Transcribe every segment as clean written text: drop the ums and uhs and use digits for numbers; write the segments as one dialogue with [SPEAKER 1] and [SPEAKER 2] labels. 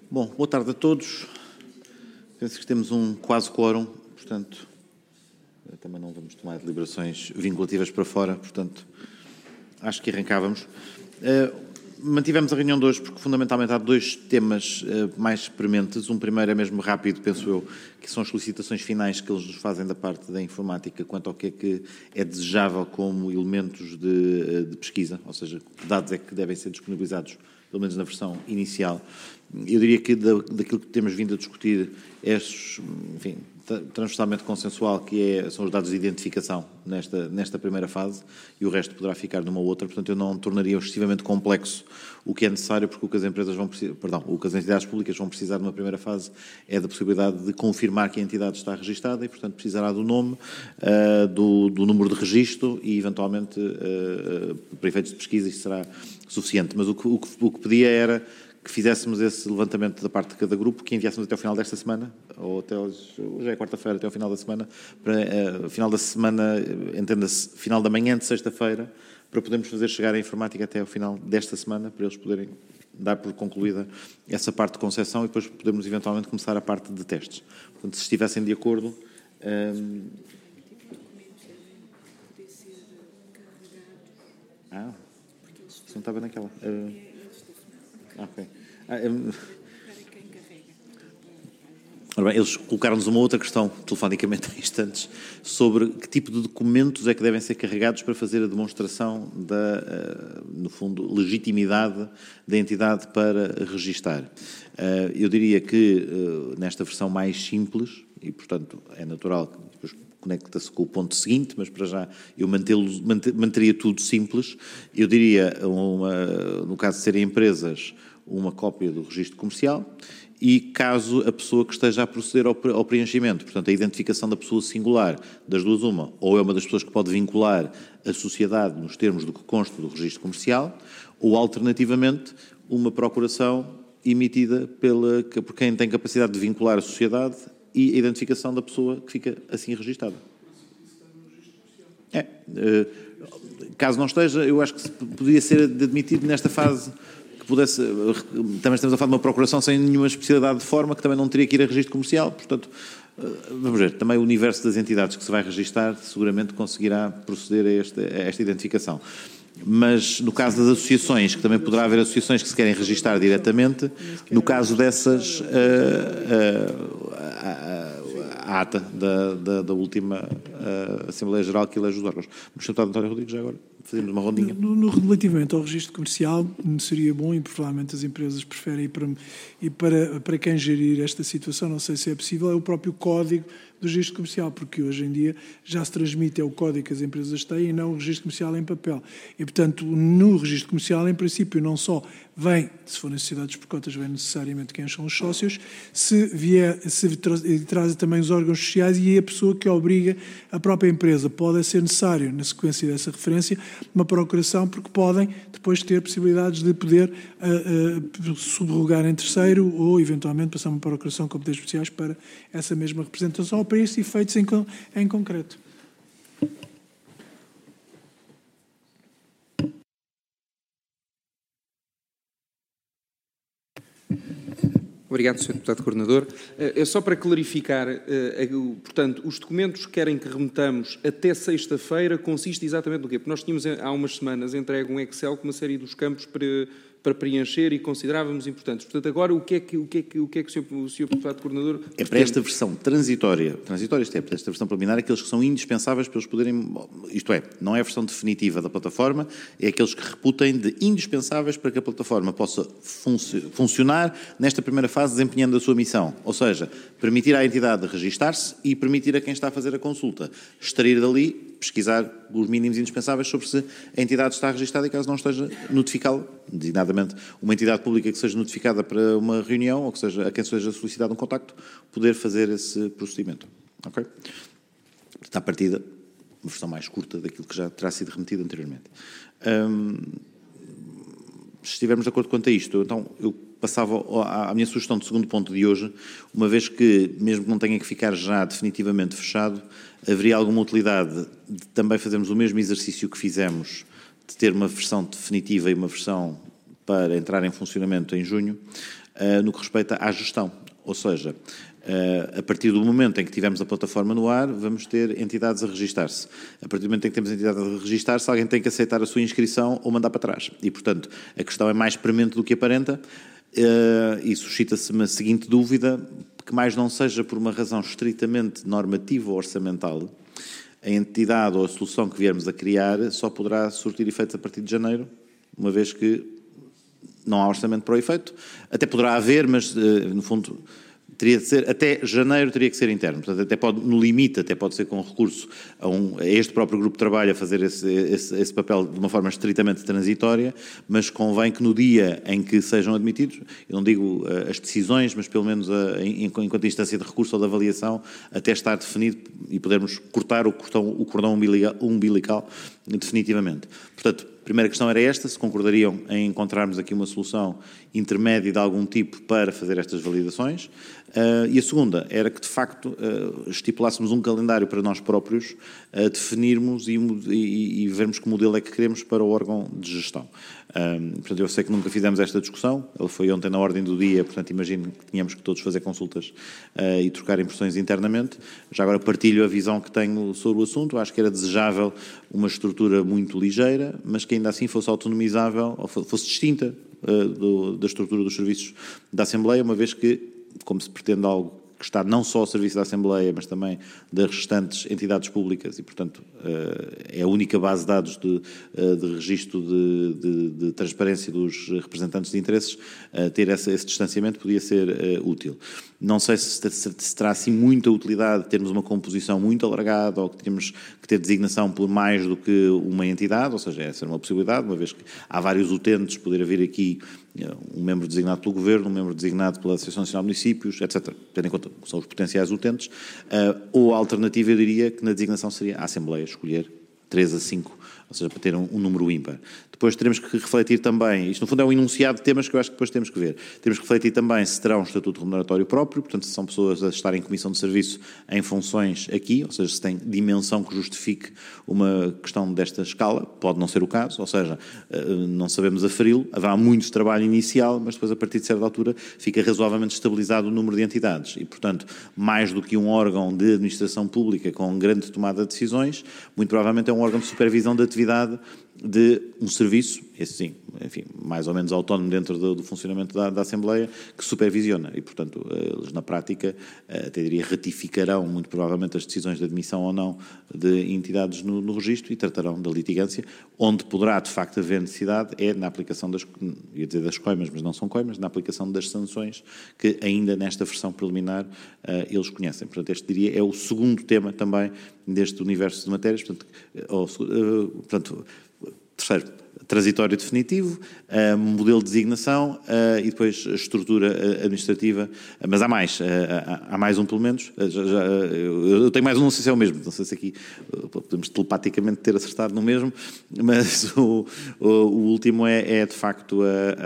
[SPEAKER 1] Bom, boa tarde a todos. Penso que temos um quase quórum, portanto, também não vamos tomar deliberações vinculativas para fora, portanto, acho que arrancávamos. Mantivemos a reunião de hoje porque, fundamentalmente, há dois temas mais prementes. Um primeiro é mesmo rápido, penso eu, que são as solicitações finais que eles nos fazem da parte da informática quanto ao que é desejável como elementos de pesquisa, ou seja, que dados é que devem ser disponibilizados, pelo menos na versão inicial. Eu diria que daquilo que temos vindo a discutir é, enfim, transversalmente consensual, que são os dados de identificação nesta primeira fase, e o resto poderá ficar numa outra. Portanto, eu não tornaria excessivamente complexo o que é necessário, porque o que as empresas vão precisar, o que as entidades públicas vão precisar numa primeira fase é da possibilidade de confirmar que a entidade está registada e, portanto, precisará do nome, do número de registro e, eventualmente, para efeitos de pesquisa, isto será suficiente. Mas o que pedia era que fizéssemos esse levantamento da parte de cada grupo, que enviássemos até ao final desta semana, ou até hoje é quarta-feira, até ao final da semana, para final da semana, entenda-se, final da manhã de sexta-feira, para podermos fazer chegar a informática até ao final desta semana, para eles poderem dar por concluída essa parte de concessão e depois podermos eventualmente começar a parte de testes. Portanto, se estivessem de acordo... isso não estava naquela... ok. Ora bem, eles colocaram-nos uma outra questão, telefonicamente há instantes, sobre que tipo de documentos é que devem ser carregados para fazer a demonstração da, no fundo, legitimidade da entidade para registar. Eu diria que nesta versão mais simples, e portanto é natural que depois conecta-se com o ponto seguinte, mas para já eu manteria tudo simples. Eu diria, no caso de serem empresas, uma cópia do registro comercial e, caso a pessoa que esteja a proceder ao preenchimento, portanto, a identificação da pessoa singular, das duas uma, ou é uma das pessoas que pode vincular a sociedade nos termos do que consta do registro comercial, ou, alternativamente, uma procuração emitida por quem tem capacidade de vincular a sociedade e a identificação da pessoa que fica assim registada. Caso não esteja, eu acho que poderia ser admitido nesta fase que pudesse... Também estamos a falar de uma procuração sem nenhuma especialidade de forma, que também não teria que ir a registro comercial, portanto, vamos ver, também o universo das entidades que se vai registar seguramente conseguirá proceder a esta identificação. Mas no caso das associações, que também poderá haver associações que se querem registar diretamente, no caso dessas, a ata da última Assembleia Geral que elege os órgãos. Mas, Sr. António Rodrigues, já agora fazemos uma rondinha.
[SPEAKER 2] Relativamente ao registro comercial, seria bom, e provavelmente as empresas preferem, para quem gerir esta situação, não sei se é possível, é o próprio código do registro comercial, porque hoje em dia já se transmite o código que as empresas têm e não o registro comercial em papel. E, portanto, no registro comercial, em princípio, não só vem, se forem sociedades por cotas, vem necessariamente quem são os sócios, se traz também os órgãos sociais e a pessoa que obriga a própria empresa. Pode ser necessário, na sequência dessa referência, uma procuração, porque podem depois ter possibilidades de poder subrogar em terceiro ou, eventualmente, passar uma procuração com poderes especiais para essa mesma representação ou para estes efeitos em concreto.
[SPEAKER 3] Obrigado, Sr. Deputado Coordenador. É só para clarificar, portanto, os documentos que querem que remetamos até sexta-feira consiste exatamente no quê? Porque nós tínhamos há umas semanas entregue um Excel com uma série dos campos para preencher e considerávamos importantes. Portanto, agora o que é que o Sr. Deputado Coordenador...
[SPEAKER 1] É para esta versão transitória, isto é, para esta versão preliminar, aqueles que são indispensáveis para eles poderem, isto é, não é a versão definitiva da plataforma, é aqueles que reputem de indispensáveis para que a plataforma possa funcionar nesta primeira fase, desempenhando a sua missão. Ou seja, permitir à entidade registar-se e permitir a quem está a fazer a consulta extrair dali, pesquisar os mínimos indispensáveis sobre se a entidade está registada e, caso não esteja, notificá-la, designadamente uma entidade pública que seja notificada para uma reunião ou que seja a quem seja solicitado um contacto, poder fazer esse procedimento. Ok? Está partida uma versão mais curta daquilo que já terá sido remetido anteriormente. Se estivermos de acordo quanto a isto, então eu passava à minha sugestão de segundo ponto de hoje, uma vez que, mesmo que não tenha que ficar já definitivamente fechado, haveria alguma utilidade de também fazermos o mesmo exercício que fizemos, de ter uma versão definitiva e uma versão para entrar em funcionamento em junho, no que respeita à gestão. Ou seja, a partir do momento em que tivermos a plataforma no ar, vamos ter entidades a registar-se. A partir do momento em que temos entidades a registar-se, alguém tem que aceitar a sua inscrição ou mandar para trás. E, portanto, a questão é mais premente do que aparenta, e suscita-se uma seguinte dúvida, que mais não seja por uma razão estritamente normativa ou orçamental, a entidade ou a solução que viermos a criar só poderá surtir efeitos a partir de janeiro, uma vez que não há orçamento para o efeito. Até poderá haver, mas, no fundo, teria de ser, até janeiro teria que ser interno. Portanto, até pode, no limite, até pode ser com recurso a este próprio grupo de trabalho a fazer esse papel de uma forma estritamente transitória, mas convém que no dia em que sejam admitidos, eu não digo as decisões, mas pelo menos enquanto instância de recurso ou de avaliação, até estar definido e podermos cortar o cordão umbilical definitivamente. Portanto, a primeira questão era esta, se concordariam em encontrarmos aqui uma solução intermédia de algum tipo para fazer estas validações. E a segunda era que, de facto, estipulássemos um calendário para nós próprios, definirmos e vermos que modelo é que queremos para o órgão de gestão. Portanto, eu sei que nunca fizemos esta discussão, ela foi ontem na ordem do dia, portanto, imagino que tínhamos que todos fazer consultas e trocar impressões internamente. Já agora partilho a visão que tenho sobre o assunto, acho que era desejável uma estrutura muito ligeira, mas que ainda assim fosse autonomizável, ou fosse distinta da estrutura dos serviços da Assembleia, uma vez que, como se pretende algo que está não só ao serviço da Assembleia, mas também das restantes entidades públicas e, portanto, é a única base de dados de registro de transparência dos representantes de interesses, ter esse distanciamento podia ser útil. Não sei se terá assim muita utilidade termos uma composição muito alargada ou que temos que ter designação por mais do que uma entidade, ou seja, essa é uma possibilidade, uma vez que há vários utentes, poder haver aqui um membro designado pelo Governo, um membro designado pela Associação Nacional de Municípios, etc., tendo em conta que são os potenciais utentes, ou a alternativa, eu diria, que na designação seria a Assembleia escolher 3 a 5, ou seja, para ter um número ímpar. Depois teremos que refletir também, isto no fundo é um enunciado de temas que eu acho que depois temos que ver, temos que refletir também se terá um estatuto remuneratório próprio, portanto se são pessoas a estar em comissão de serviço em funções aqui, ou seja, se tem dimensão que justifique uma questão desta escala, pode não ser o caso, ou seja, não sabemos aferi-lo, haverá muito trabalho inicial, mas depois a partir de certa altura fica razoavelmente estabilizado o número de entidades e, portanto, mais do que um órgão de administração pública com grande tomada de decisões, muito provavelmente é um órgão de supervisão da atividade de um serviço, esse sim, enfim, mais ou menos autónomo dentro do funcionamento da Assembleia, que supervisiona e, portanto, eles na prática, até diria, ratificarão muito provavelmente as decisões de admissão ou não de entidades no registro e tratarão da litigância, onde poderá de facto haver necessidade é na aplicação ia dizer das coimas, mas não são coimas, na aplicação das sanções que ainda nesta versão preliminar eles conhecem. Portanto, este diria é o segundo tema também deste universo de matérias, portanto, terceiro, transitório definitivo, modelo de designação e depois a estrutura administrativa, mas há mais um pelo menos, eu tenho mais um, não sei se é o mesmo, não sei se aqui podemos telepaticamente ter acertado no mesmo, mas o último é de facto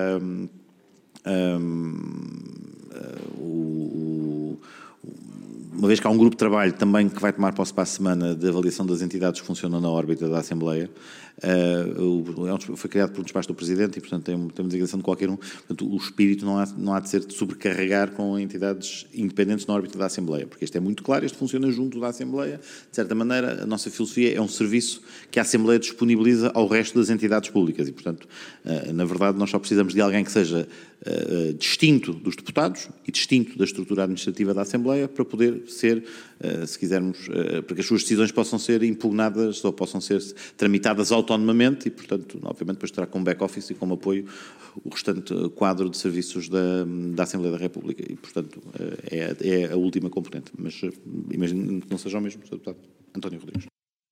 [SPEAKER 1] uma vez que há um grupo de trabalho também que vai tomar posse para a semana de avaliação das entidades que funcionam na órbita da Assembleia, foi criado por um despacho do Presidente e, portanto, tem uma designação de qualquer um. Portanto, o espírito não há de ser de sobrecarregar com entidades independentes na órbita da Assembleia, porque isto é muito claro, isto funciona junto da Assembleia. De certa maneira, a nossa filosofia é um serviço que a Assembleia disponibiliza ao resto das entidades públicas e, portanto, na verdade, nós só precisamos de alguém que seja distinto dos deputados e distinto da estrutura administrativa da Assembleia para poder ser, se quisermos, para que as suas decisões possam ser impugnadas ou possam ser tramitadas autonomamente e, portanto, obviamente depois terá como back-office e como apoio o restante quadro de serviços da Assembleia da República e, portanto, é a última componente. Mas imagino que não seja o mesmo, Sr. Deputado António Rodrigues.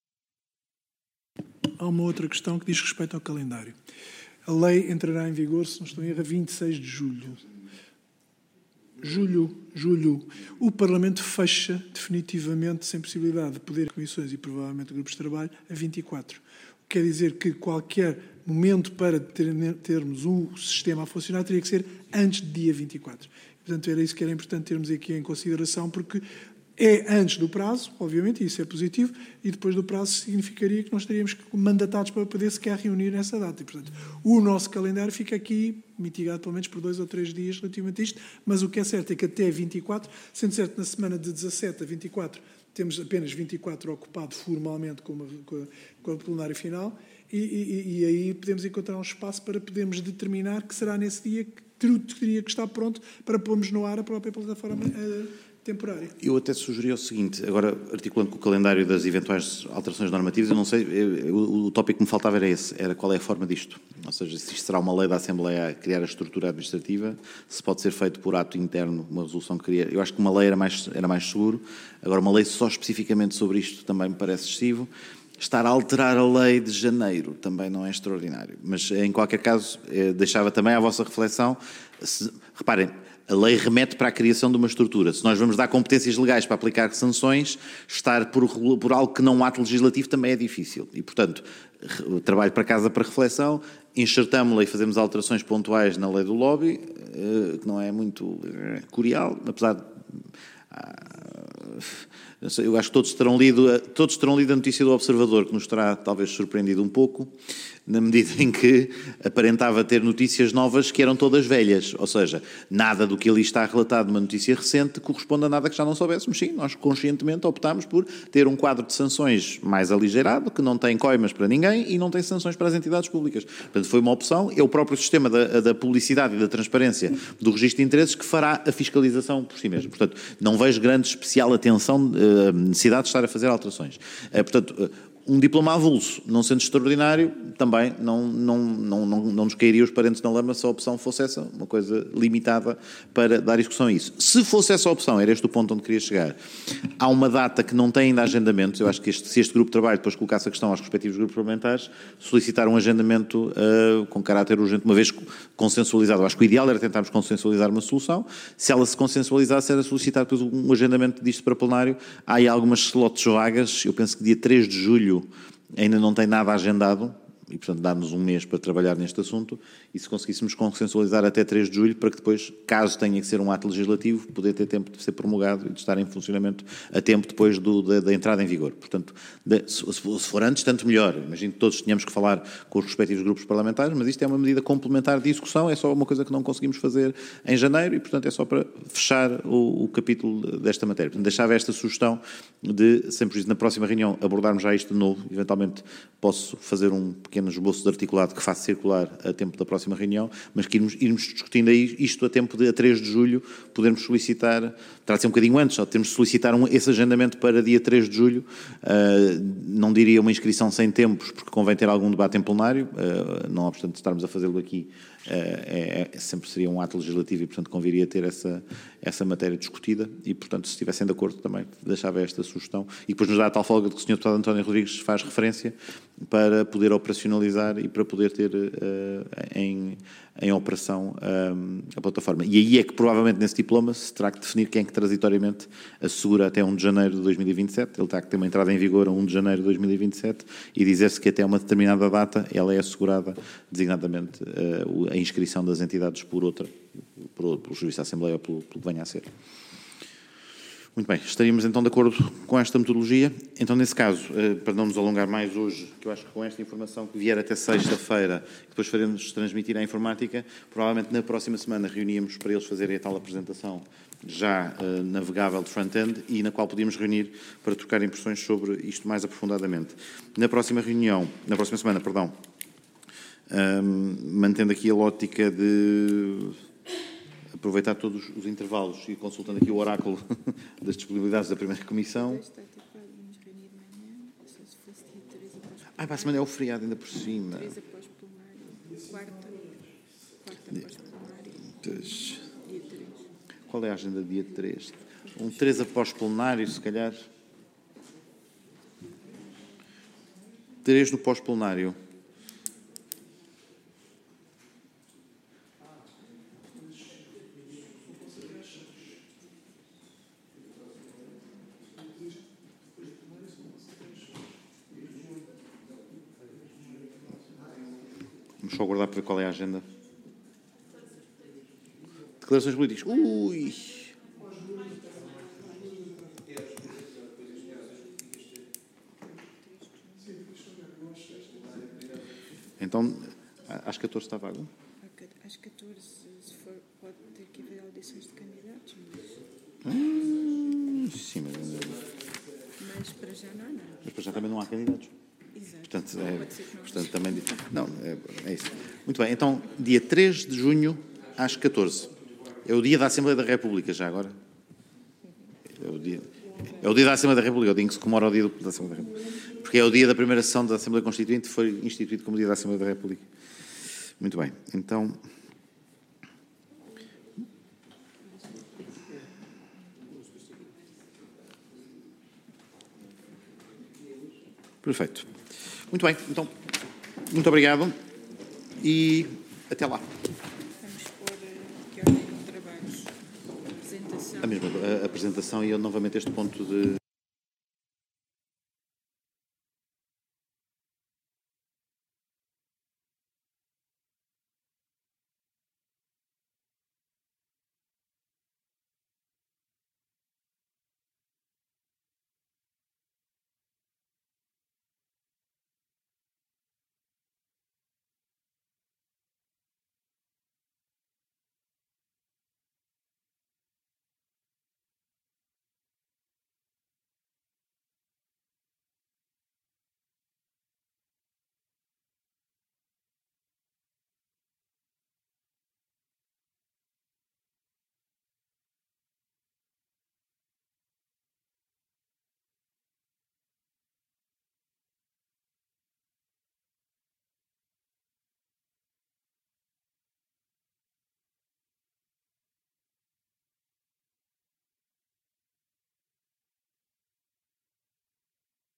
[SPEAKER 2] Há uma outra questão que diz respeito ao calendário. A lei entrará em vigor, se não estou em erro, a 26 de julho. Julho. O Parlamento fecha definitivamente, sem possibilidade de poder comissões e provavelmente grupos de trabalho, a 24. O que quer dizer que qualquer momento para termos um sistema a funcionar teria que ser antes de dia 24. Portanto, era isso que era importante termos aqui em consideração, porque É antes do prazo, obviamente, isso é positivo, e depois do prazo significaria que nós estaríamos mandatados para poder sequer reunir nessa data. E, portanto, o nosso calendário fica aqui mitigado pelo menos por 2 ou 3 dias relativamente a isto, mas o que é certo é que até 24, sendo certo na semana de 17 a 24, temos apenas 24 ocupado formalmente com a plenária final, e aí podemos encontrar um espaço para podermos determinar que será nesse dia que teria que estar pronto para pormos no ar a própria plataforma temporária.
[SPEAKER 1] Eu até sugeria o seguinte, agora articulando com o calendário das eventuais alterações normativas, eu não sei, o tópico que me faltava era esse, era qual é a forma disto. Ou seja, se isto será uma lei da Assembleia a criar a estrutura administrativa, se pode ser feito por ato interno, uma resolução que cria. Eu acho que uma lei era mais seguro, agora uma lei só especificamente sobre isto também me parece excessivo. Estar a alterar a lei de janeiro também não é extraordinário. Mas, em qualquer caso, deixava também à vossa reflexão. Reparem, a lei remete para a criação de uma estrutura. Se nós vamos dar competências legais para aplicar sanções, estar por algo que não um ato legislativo também é difícil. E, portanto, trabalho para casa para reflexão, enxertamos-la e fazemos alterações pontuais na lei do lobby, que não é muito curial, apesar de... Eu acho que todos terão lido a notícia do Observador, que nos terá talvez surpreendido um pouco, na medida em que aparentava ter notícias novas que eram todas velhas. Ou seja, nada do que ali está relatado numa notícia recente corresponde a nada que já não soubéssemos. Sim, nós conscientemente optámos por ter um quadro de sanções mais aligeirado, que não tem coimas para ninguém e não tem sanções para as entidades públicas. Portanto, foi uma opção. É o próprio sistema da publicidade e da transparência do registro de interesses que fará a fiscalização por si mesmo. Portanto, não vejo grande especial atenção, necessidade de estar a fazer alterações. Portanto, um diploma avulso, não sendo extraordinário, também não nos cairia os parentes na lama se a opção fosse essa, uma coisa limitada para dar execução a isso. Se fosse essa a opção, era este o ponto onde queria chegar, há uma data que não tem ainda agendamentos, eu acho que se este grupo de trabalho depois colocasse a questão aos respectivos grupos parlamentares, solicitar um agendamento com caráter urgente, uma vez consensualizado. Eu acho que o ideal era tentarmos consensualizar uma solução, se ela se consensualizasse era solicitar depois um agendamento disto para plenário. Há aí algumas slots vagas, eu penso que dia 3 de julho ainda não tem nada agendado e, portanto, dá-nos um mês para trabalhar neste assunto e se conseguíssemos consensualizar até 3 de julho para que depois, caso tenha que ser um ato legislativo, poder ter tempo de ser promulgado e de estar em funcionamento a tempo depois da entrada em vigor. Portanto, se for antes, tanto melhor. Imagino que todos tenhamos que falar com os respectivos grupos parlamentares, mas isto é uma medida complementar de execução, é só uma coisa que não conseguimos fazer em janeiro e, portanto, é só para fechar o capítulo desta matéria. Portanto, deixava esta sugestão de, sempre isso, na próxima reunião, abordarmos já isto de novo. Eventualmente posso fazer um pequeno esboço de articulado que faça circular a tempo da próxima reunião, mas que irmos discutindo aí isto a tempo de a 3 de julho podermos solicitar, terá de ser um bocadinho antes, só temos de solicitar esse agendamento para dia 3 de julho, não diria uma inscrição sem tempos, porque convém ter algum debate em plenário, não obstante estarmos a fazê-lo aqui, sempre seria um ato legislativo e, portanto, conviria ter essa matéria discutida e, portanto, se estivessem de acordo também deixava esta sugestão e depois nos dá a tal folga de que o Sr. Deputado António Rodrigues faz referência para poder operacionalizar e para poder ter em operação a plataforma. E aí é que provavelmente nesse diploma se terá que definir quem é que transitoriamente assegura até 1 de janeiro de 2027, ele terá que ter uma entrada em vigor a 1 de janeiro de 2027 e dizer-se que até uma determinada data ela é assegurada designadamente a inscrição das entidades pelo Serviço da Assembleia ou pelo que venha a ser. Muito bem, estaríamos então de acordo com esta metodologia. Então, nesse caso, para não nos alongar mais hoje, que eu acho que com esta informação que vier até sexta-feira, que depois faremos transmitir à informática, provavelmente na próxima semana reuníamos para eles fazerem a tal apresentação já navegável de front-end e na qual podíamos reunir para trocar impressões sobre isto mais aprofundadamente. Na próxima semana, mantendo aqui a lógica de aproveitar todos os intervalos e consultando aqui o oráculo das disponibilidades da primeira comissão. Para a semana é o feriado ainda por cima.
[SPEAKER 4] 3 após plenário, quarta após plenário, dia 3.
[SPEAKER 1] Qual é a agenda do dia 3? 3 após plenário, se calhar. 3 no pós-plenário. Vamos só aguardar para ver qual é a agenda. Declarações políticas. Ui! Então, às 14 está vago?
[SPEAKER 4] Às 14, se for, pode ter que haver audições de candidatos,
[SPEAKER 1] Sim,
[SPEAKER 4] mas para já não há nada.
[SPEAKER 1] mas para já também não há candidatos.
[SPEAKER 4] Exato.
[SPEAKER 1] Portanto,
[SPEAKER 4] Pode ser que não
[SPEAKER 1] portanto também... Não, é isso. Muito bem, então, dia 3 de junho, às 14. É o dia da Assembleia da República, já agora? É o dia da Assembleia da República, é o dia em que se comemora o dia da Assembleia da República. Porque é o dia da primeira sessão da Assembleia Constituinte, foi instituído como dia da Assembleia da República. Muito bem, então... Perfeito. Muito bem, então, muito obrigado e até lá.
[SPEAKER 4] Vamos pôr que ordem de trabalhos, apresentação.
[SPEAKER 1] A mesma a apresentação e eu novamente este ponto de...